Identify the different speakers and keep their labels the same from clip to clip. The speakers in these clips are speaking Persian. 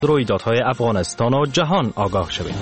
Speaker 1: رویدادهای افغانستان و جهان آگاه شوید.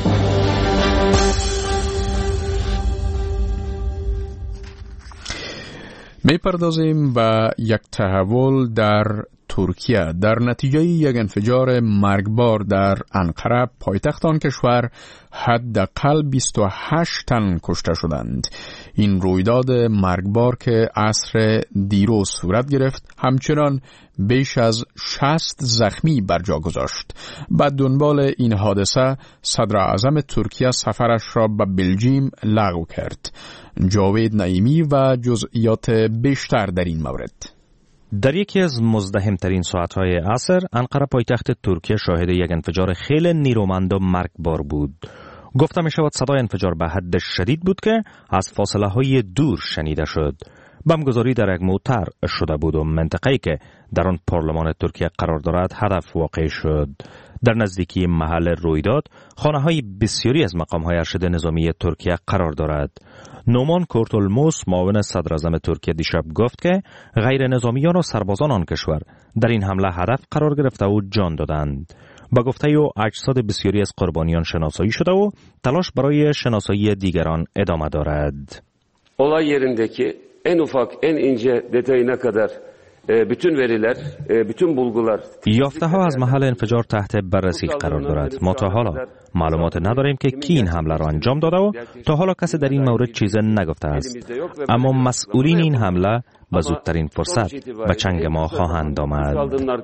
Speaker 2: میپردازیم به یک تحول در ترکیه. در نتیجه یک انفجار مرگبار در انقره پایتخت آن کشور حداقل 28 تن کشته شدند. این رویداد مرگبار که عصر دیروز صورت گرفت همچنان بیش از 60 زخمی بر جا گذاشت. بعد دنبال این حادثه صدر اعظم ترکیه سفرش را به بلژیم لغو کرد. جاوید نعیمی و جزئیات بیشتر در این مورد.
Speaker 1: در یکی از مزدحمترین ساعتهای عصر انقره پایتخت ترکیه شاهد یک انفجار خیلی نیرومند و مرگبار بود. گفته می شود صدای انفجار به حد شدید بود که از فاصله های دور شنیده شد. بمبگذاری در یک موتر شده بود و منطقه‌ای که در آن پارلمان ترکیه قرار دارد هدف واقع شد. در نزدیکی محل رویداد خانه‌های بسیاری از مقام‌های ارشد نظامی ترکیه قرار دارد. نومان کورتولموس معاون صدر اعظم ترکیه دیشب گفت که غیر نظامیان و سربازان آن کشور در این حمله هدف قرار گرفته و جان دادند. با گفته او اجساد بسیاری از قربانیان شناسایی شده و تلاش برای شناسایی دیگران ادامه دارد.
Speaker 3: olay yerindeki en ufak en ince detayına kadar bütün veriler, bütün bulgular.
Speaker 1: یافته ها از محل انفجار تحت بررسی قرار دارد. ما تا حالا معلومات نداریم که کی این حمله را انجام داده و تا حالا کسی در این مورد چیز نگفته است. اما مسئولین این حمله به زودترین فرصت به چنگ ما خواهند آمد.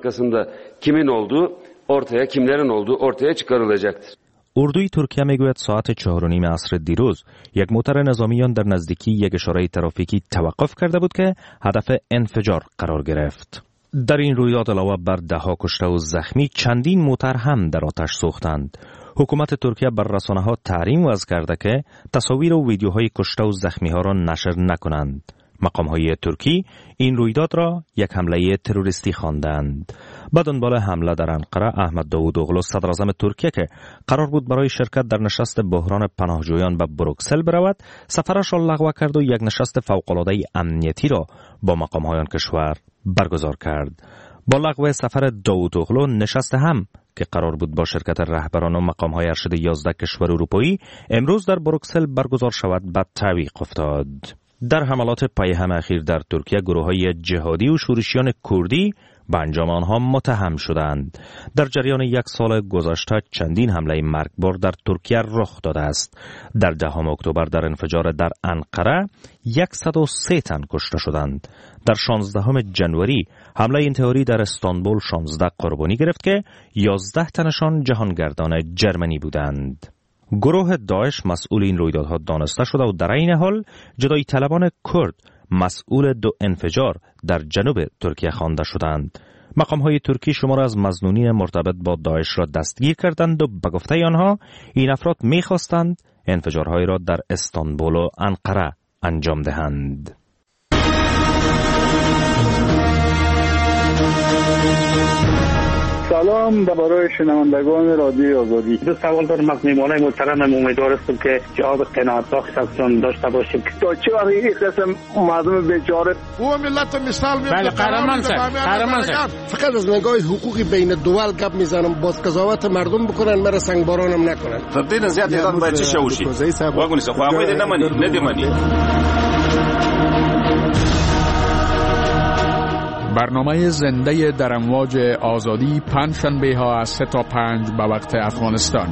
Speaker 3: Kimin olduğu ortaya, kimlerin olduğu ortaya çıkarılacaktır.
Speaker 1: اردوی ترکیه میگوید ساعت 4:30 عصر دیروز یک موتر نظامیان در نزدیکی یک اشاره ترافیکی توقف کرده بود که هدف انفجار قرار گرفت. در این رویداد علاوه بر 10 کشته و زخمی چندین موتر هم در آتش سوختند. حکومت ترکیه بر رسانه‌ها تحریم وضع کرده که تصاویر و ویدیوهای کشته و زخمی‌ها را نشر نکنند. مقام‌های ترکی این رویداد را یک حمله تروریستی خواندند. بعد دنبال حمله در انقره احمد داوودوغلو صدر اعظم ترکیه که قرار بود برای شرکت در نشست بحران پناهجویان به بروکسل برود، سفرش را لغو کرد و یک نشست فوق‌العاده امنیتی را با مقام‌های آن کشور برگزار کرد. با لغو سفر داوودوغلو نشست هم که قرار بود با شرکت رهبران و مقام‌های ارشد 11 کشور اروپایی امروز در بروکسل برگزار شود به تعویق افتاد. در حملات پیهم اخیر در ترکیه گروه‌های جهادی و شورشیان کردی به انجام آنها متهم شدند. در جریان یک سال گذشته چندین حمله مرگبار در ترکیه رخ داده است. در 10 اکتبر در انفجار در انقره 103 تن کشته شدند. در 16 ژانویه حمله انتحاری در استانبول 16 قربانی گرفت که 11 تنشان جهانگردان جرمنی بودند. گروه داعش مسئول این رویدادها دانسته شده و در این حال جدایی طلبان کرد مسئول 2 انفجار در جنوب ترکیه خوانده شدند. مقام‌های ترکی شمار از مظنونین مرتبط با داعش را دستگیر کردند و به گفته آنها این افراد می‌خواستند انفجارهای را در استانبول و انقره انجام دهند.
Speaker 4: سلام برای شنوندگان رادیوی آزادی. دو سوال دارم از میهمانای محترم. امیدوار هستم که جواب قناعت بخش ازشون داشته باشیم. تا چه وقت این قسم مردم بیچاره
Speaker 5: او ملت مثال میاد.
Speaker 6: بله قهرمان صاحب.
Speaker 5: فقط از نگاه حقوقی بین دول گپ میزنم. باز قضاوت مردم بکنن، مرا سنگ بارانم نکنن.
Speaker 7: فدین زیاد یادن باید چه شوشی. واگونی سه خواهی ندیمانی.
Speaker 2: برنامه زنده در امواج آزادی پنجشنبه ها از 3 تا 5 به وقت افغانستان.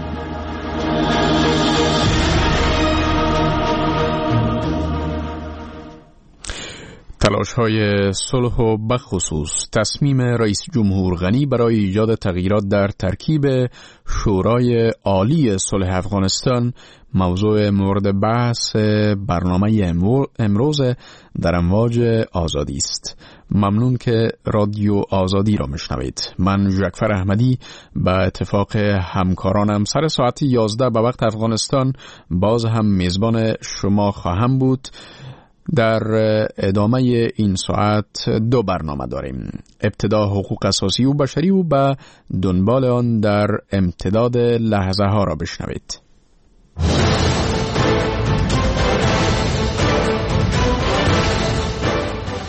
Speaker 2: تلاش های صلح و بخصوص تصمیم رئیس جمهور غنی برای ایجاد تغییرات در ترکیب شورای عالی صلح افغانستان موضوع مورد بحث برنامه امروز در امواج آزادی است. ممنون که رادیو آزادی را میشنوید. من جعفر احمدی به اتفاق همکارانم سر ساعت 11 به وقت افغانستان باز هم میزبان شما خواهم بود. در ادامه این ساعت 2 برنامه داریم. ابتدا حقوق اساسی و بشری و به دنبال آن در امتداد لحظه ها را بشنوید.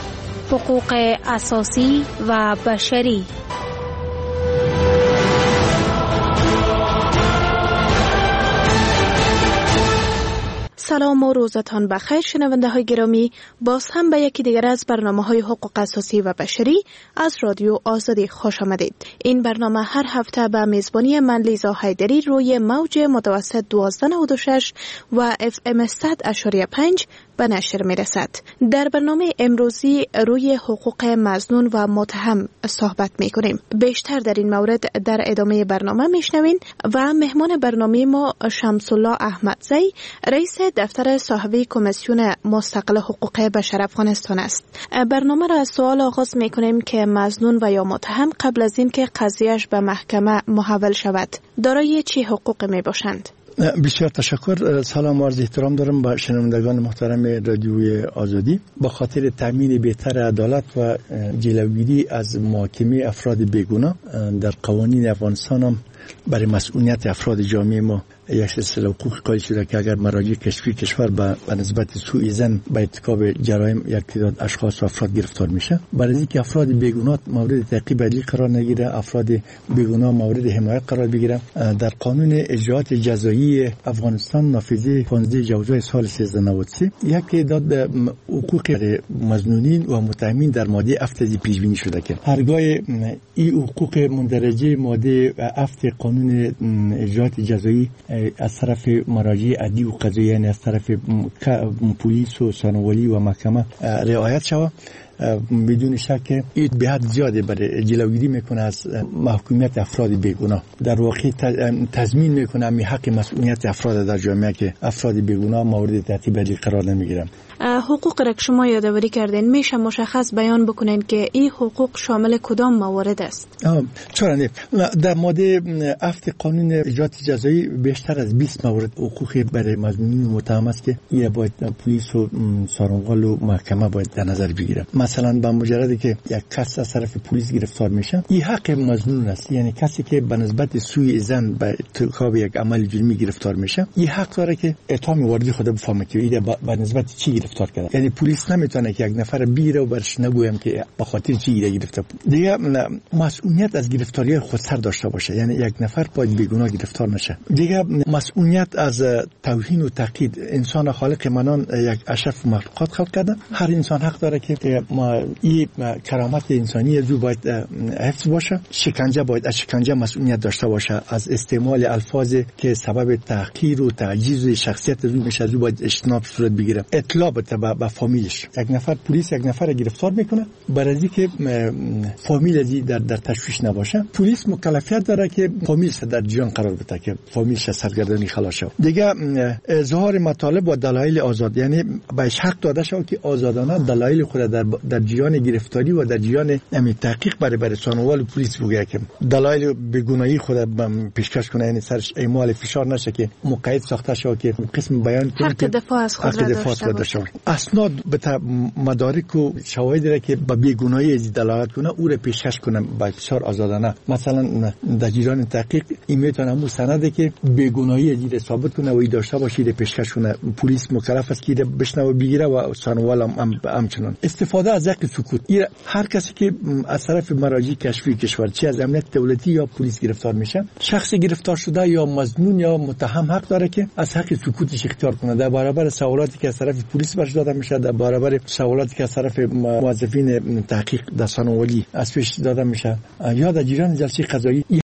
Speaker 8: حقوق اساسی و بشری. سلام و روزتان بخیر شنونده های گرامی، باز هم به یکی دیگر از برنامه های حقوق اساسی و بشری از رادیو آزادی خوش آمدید. این برنامه هر هفته به میزبانی من لیزا حیدری روی موج متوسط 1296 و FM 100.5 به نشر می رسد. در برنامه امروزی روی حقوق مظنون و متهم صحبت می کنیم. بیشتر در این مورد در ادامه برنامه می شنوین و مهمان برنامه ما شمس الله احمدزی، رئیس دفتر صاحبی کمیسیون مستقل حقوق بشر افغانستان است. برنامه را از سوال آغاز می کنیم که مظنون و یا متهم قبل از این که قضیهش به محکمه محول شود دارای چه حقوقی می باشند؟
Speaker 9: بسیار تشکر. سلام و عرض احترام دارم به شنوندگان محترم رادیوی آزادی. با خاطر تامین بهتر عدالت و جلوگیری از محاکمه افراد بیگناه در قوانین افغانستان هم برای مسئولیت افراد جامعه ما یک سلسله حقوق قائل شده که اگر مراجع کشفی کشور به نسبت سوء ظن به ارتکاب جرایم یک تعداد اشخاص و افراد گرفتار میشه، برای اینکه افراد بیگناه مورد تعقیب عدلی قرار نگیره، افراد بیگناه مورد حمایت قرار بگیره، در قانون اجراءات جزایی افغانستان نافذه 15 جوزای سال 1393 یک تعداد حقوق مظنونین و متهمین در ماده 7 پیش بینی شده که هرگاه این حقوق مندرجه ماده 7 قانون اجراءات جزایی از طرف مراجع عدلی و قضایی، یعنی از طرف پلیس و ثانویه و محکمه رعایت شود، بدون شک این به حد زیاده برای جلوگیری میکنه از محکومیت افراد بیگناه. در واقع تضمین میکنه می حق مسئولیت افراد در جامعه که افراد بیگناه مورد تعقیب عدلی قرار نمیگیرن.
Speaker 8: حقوق را که شما یادآوری کردین، میشه مشخص بیان بکنین که این حقوق شامل کدام موارد است؟
Speaker 9: چرا نه؟ در ماده 7 قانون اجراءات جزایی بیشتر از 20 مورد حقوقی برای مظنونین متهم است که این باید پلیس و سارنوال و محکمه باید در نظر بگیره. مثلا با مجردی که یک کس از طرف پلیس گرفتار میشه، این حق مظنون است، یعنی کسی که به نسبت سوء ظن به ارتکاب یک عمل جرمی گرفتار میشه، این حق داره که اتهام واردی خود بفهمه که این به نسبت چی گرفتار کرده. یعنی پلیس نمیتونه که یک نفر بگیره و برش نگویم که به خاطر چی گرفته. دیگه مسئولیت از گرفتاری خودسر داشته باشه، یعنی یک نفر باید بیگناه گرفتار نشه. دیگه مسئولیت از توهین و تحقیر. انسان خالق منان یک اشرف مخلوقات خلق کرده، هر انسان حق داره که این کرامت انسانی از او باید حفظ باشه. شکنجه باید از شکنجه مسئولیت داشته باشه، از استعمال الفاظ که سبب تحقیر و تعجیز شخصیت از او میشه از او باید اجتناب صورت بگیره. اطلاع بده به فامیلش. یک نفر پلیس یک نفر گرفتار میکنه، برای اینکه فامیل ازی در تشویش نباشه، پلیس مکلفیت داره که فامیلش در جریان قرار بده که فامیلش سرگردانی خلاص شه. دیگه اظهار مطالب و دلایل آزاد، یعنی بهش حق داده شه که آزادانه دلایل خود در جریان گرفتاری و در جریان تحقیق برای سانوال پلیس بگه که دلایل بیگناهی خود پیشکش کنه، یعنی سرش اعمال فشار نشه که مقید ساخته شه که قسم بیان کنه
Speaker 8: حق دفاع از خود را داشته باشه.
Speaker 9: اسناد به مدارک و شواهدی را که به بیگناهی دلالت کنه او را پیشکش کنه با فشار آزادانه. مثلا در جریان تحقیق این میتونه همون سنده که بیگناهی را ثابت کنه و ای داشته باشه را پیشکش کنه. پلیس مکلف است که بشنوه بگیره و سانوال همچنان. استفاده از حق سکوت. هر کسی که از طرف مراجع کشفی کشور، چه از امنیت دولتی یا پلیس گرفتار میشه، شخص گرفتار شده یا مظنون یا متهم حق داره که از حق سکوتش اختیار کنه در برابر سوالاتی که از طرف پلیس برش داده میشه، در برابر سوالاتی که از طرف موظفین تحقیق در ثانویه از پیش داده میشه یا در جریان جلسه قضایی.